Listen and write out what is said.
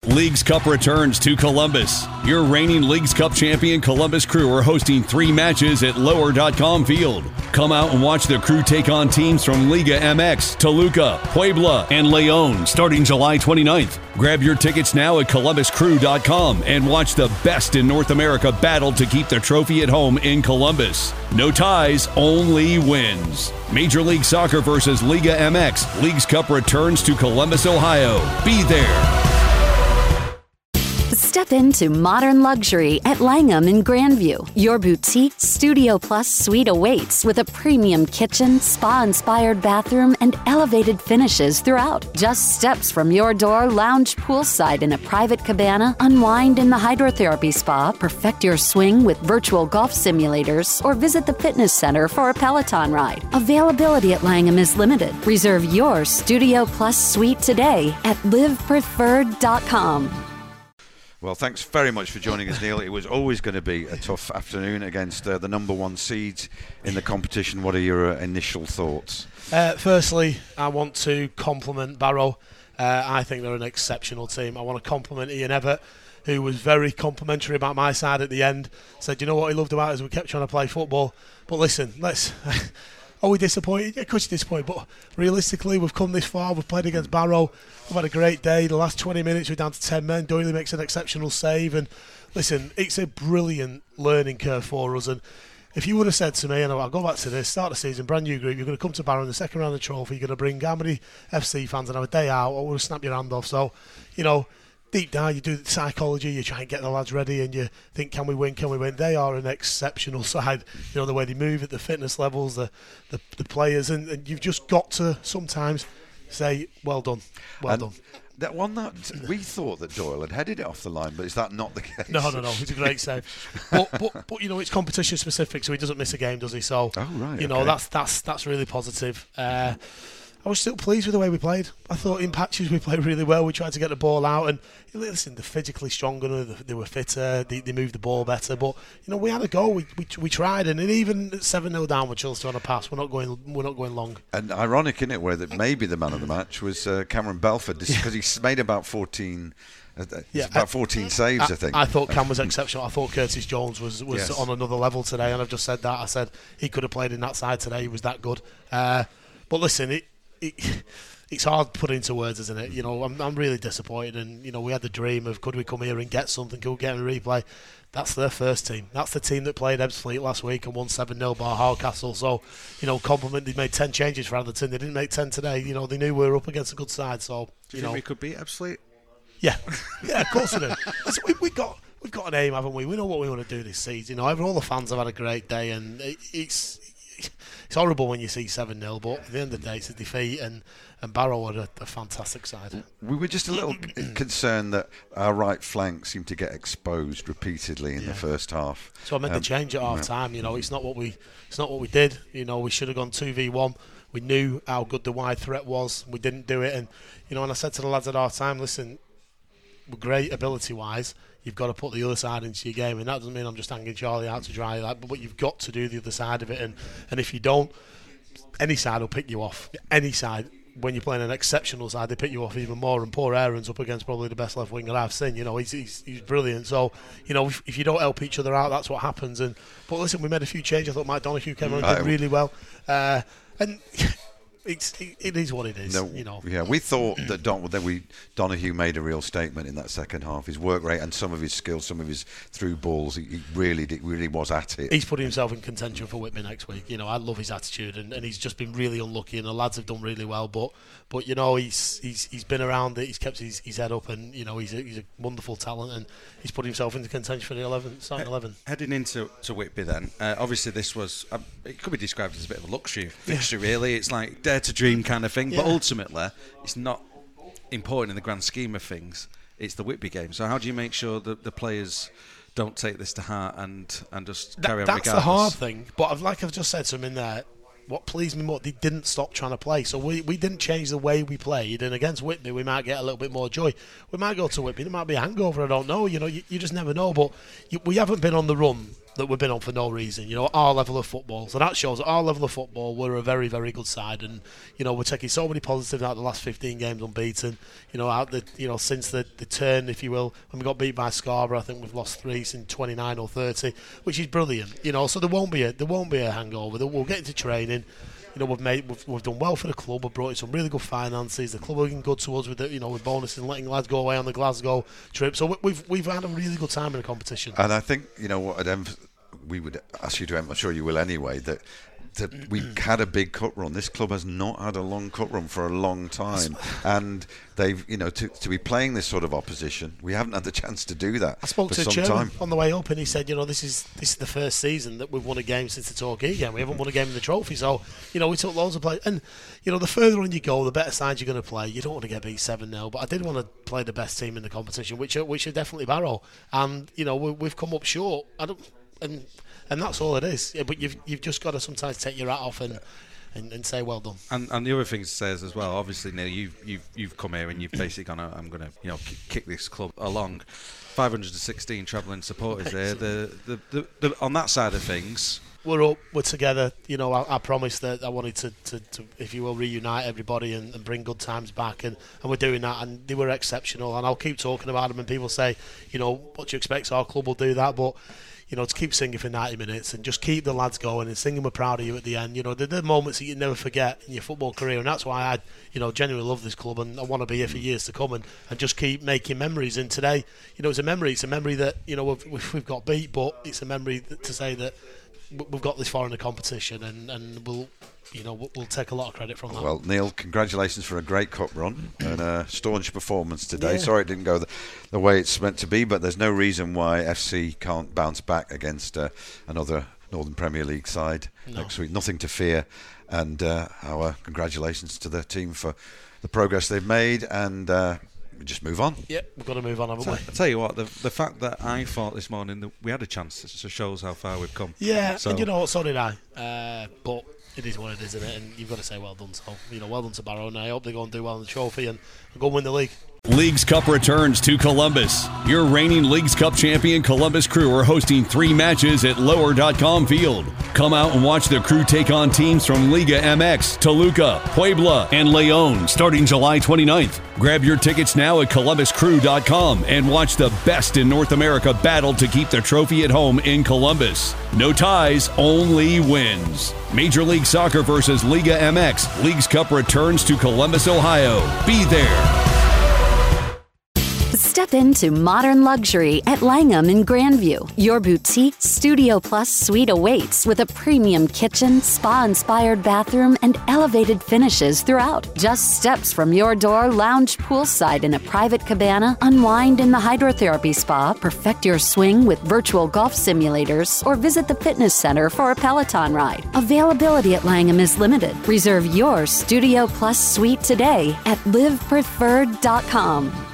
Leagues Cup returns to Columbus. Your reigning Leagues Cup champion Columbus Crew are hosting 3 matches at Lower.com Field. Come out and watch the Crew take on teams from Liga MX, Toluca, Puebla, and León starting July 29th. Grab your tickets now at ColumbusCrew.com and watch the best in North America battle to keep the trophy at home in Columbus. No ties, only wins. Major League Soccer versus Liga MX. Leagues Cup returns to Columbus, Ohio. Be there. Step into modern luxury at Langham in Grandview. Your boutique Studio Plus suite awaits with a premium kitchen, spa-inspired bathroom, and elevated finishes throughout. Just steps from your door, lounge poolside in a private cabana, unwind in the hydrotherapy spa, perfect your swing with virtual golf simulators, or visit the fitness center for a Peloton ride. Availability at Langham is limited. Reserve your Studio Plus suite today at livepreferred.com. Well, thanks very much for joining us, Neil. It was always going to be a tough afternoon against the number 1 seeds in the competition. What are your initial thoughts? Firstly, I want to compliment Barrow. I think they're an exceptional team. I want to compliment Ian Evatt, who was very complimentary about my side at the end. Said, you know what he loved about us? We kept trying to play football. But listen, let's... Are we disappointed? Yeah, of course you're disappointed, but realistically, we've come this far. We've played against Barrow. We've had a great day. The last 20 minutes, we're down to 10 men. Doyley makes an exceptional save. And listen, it's a brilliant learning curve for us. And if you would have said to me, and I'll go back to this, start of the season, brand new group, you're going to come to Barrow in the second round of the trophy, you're going to bring how many FC fans and have a day out, I would have snapped your hand off. So, you know, deep down, you do the psychology, you try and get the lads ready, and you think, can we win? They are an exceptional side. You know, the way they move at the fitness levels, the players, and you've just got to sometimes say, well done, well done. That one that we thought that Doyle had headed it off the line, but is that not the case? No, it's a great save. but you know, it's competition specific, so he doesn't miss a game, does he? So, you know, that's really positive. I was still pleased with the way we played. I thought in patches we played really well. We tried to get the ball out, and listen, they're physically stronger, they were fitter, they moved the ball better. But you know, we had a goal. We tried, and even 7-0 down with Chelsea on a pass, we're not going long. And ironic, isn't it, where that maybe the man of the match was Cameron Belford, because he's made about 14. About 14 saves, I think. I thought Cam was exceptional. I thought Curtis Jones was on another level today, and I've just said that. I said he could have played in that side today. He was that good. But listen, it's hard to put into words, isn't it? You know, I'm really disappointed, and you know, we had the dream of could we come here and get something, could we get a replay. That's their first team. That's the team that played Ebbsfleet last week and won 7-0 by Hardcastle. So, you know, compliment, they made 10 changes for Atherton. They didn't make 10 today. You know, they knew we were up against a good side. So, do you think we could beat Ebbsfleet? Yeah, of course we do. We've got an aim, haven't we? We know what we want to do this season. You know, all the fans have had a great day, and it's horrible when you see 7-0, but at the end of the day, it's a defeat, and Barrow are a fantastic side. We were just a little concerned that our right flank seemed to get exposed repeatedly in the first half. So I made the change at half time. You know, it's not what we did. You know, we should have gone 2v1. We knew how good the wide threat was. We didn't do it, and you know, and I said to the lads at half time, listen, we're great ability-wise. You've got to put the other side into your game, and that doesn't mean I'm just hanging Charlie out to dry, but you've got to do the other side of it, and if you don't, any side will pick you off. Any side, when you're playing an exceptional side, they pick you off even more, and poor Aaron's up against probably the best left winger I've seen. You know, he's brilliant. So, you know, if you don't help each other out, that's what happens. But listen, we made a few changes. I thought Mike Donoghue came on and did really well, and it is what it is. No, you know. Yeah, we thought that Donoghue made a real statement in that second half. His work rate and some of his skills, some of his through balls, he really was at it. He's putting himself in contention for Whitby next week. You know, I love his attitude, and he's just been really unlucky. And the lads have done really well, but you know, he's been around it. He's kept his head up, and you know, he's a wonderful talent, and he's put himself into contention for the starting 11. Heading into Whitby, then obviously this was it could be described as a bit of a luxury fixture. Really, it's like dare to dream kind of thing, but ultimately it's not important in the grand scheme of things. It's the Whitby game. So how do you make sure that the players don't take this to heart and just carry on regardless? That's the hard thing. But like I've just said to him in there, what pleased me more, they didn't stop trying to play. So we didn't change the way we played, and against Whitby we might get a little bit more joy. We might go to Whitby, there might be a hangover, I don't know. You know, you just never know. But we haven't been on the run that we've been on for no reason. Our level of football. So that shows at our level of football, we're a very, very good side. And, we're taking so many positives out of the last 15 games unbeaten. Since the turn, if you will, when we got beat by Scarborough, I think we've lost 3 since 29 or 30, which is brilliant. So there won't be a hangover. We'll get into training. We've done well for the club. We've brought in some really good finances. The club are looking good to us with with bonuses and letting lads go away on the Glasgow trip. So we've had a really good time in the competition. And I think what we would ask you to, I'm sure you will anyway, that we had a big cup run. This club has not had a long cup run for a long time, and they've to be playing this sort of opposition, we haven't had the chance to do that. I spoke to some Chairman time on the way up, and he said, this is the first season that we've won a game since the Torquay game. We haven't won a game in the trophy, so we took loads of play. And the further on you go, the better side you're going to play. You don't want to get beat 7-0, but I did want to play the best team in the competition, which are definitely Barrow, and we've come up short. And that's all it is. Yeah, but you've just got to sometimes take your hat off and say well done. And the other thing to say is as well, obviously, Neil, you've come here and you've basically gone, I'm going to kick this club along. 516 travelling supporters there. The on that side of things, we're up, we're together. I promised that I wanted to if you will, reunite everybody and bring good times back, and we're doing that, and they were exceptional. And I'll keep talking about them, and people say, what do you expect? Our club will do that, but to keep singing for 90 minutes and just keep the lads going and singing we're proud of you at the end. They're moments that you never forget in your football career, and that's why I genuinely love this club, and I want to be here for years to come and just keep making memories. And today, it's a memory that we've got beat, but it's a memory to say that we've got this far in the competition, and we'll take a lot of credit from that. Well, Neil, congratulations for a great cup run and a staunch performance today. Yeah. Sorry it didn't go the way it's meant to be, but there's no reason why FC can't bounce back against another Northern Premier League side next week. Nothing to fear, and our congratulations to the team for the progress they've made, and we just move on. Yeah, we've got to move on, haven't we? I tell you what, the fact that I thought this morning that we had a chance shows how far we've come. Yeah, so. And so did I. But it is what it is, isn't it? And you've got to say well done. So, well done to Barrow, and I hope they go and do well in the trophy and go and win the league. Leagues Cup returns to Columbus. Your reigning Leagues Cup champion Columbus Crew are hosting 3 matches at Lower.com Field. Come out and watch the Crew take on teams from Liga MX, Toluca, Puebla, and Leon starting July 29th. Grab your tickets now at ColumbusCrew.com and watch the best in North America battle to keep the trophy at home in Columbus. No ties, only wins. Major League Soccer versus Liga MX. Leagues Cup returns to Columbus, Ohio. Be there. Step into modern luxury at Langham in Grandview. Your boutique Studio Plus suite awaits with a premium kitchen, spa-inspired bathroom, and elevated finishes throughout. Just steps from your door, lounge poolside in a private cabana, unwind in the hydrotherapy spa, perfect your swing with virtual golf simulators, or visit the fitness center for a Peloton ride. Availability at Langham is limited. Reserve your Studio Plus suite today at livepreferred.com.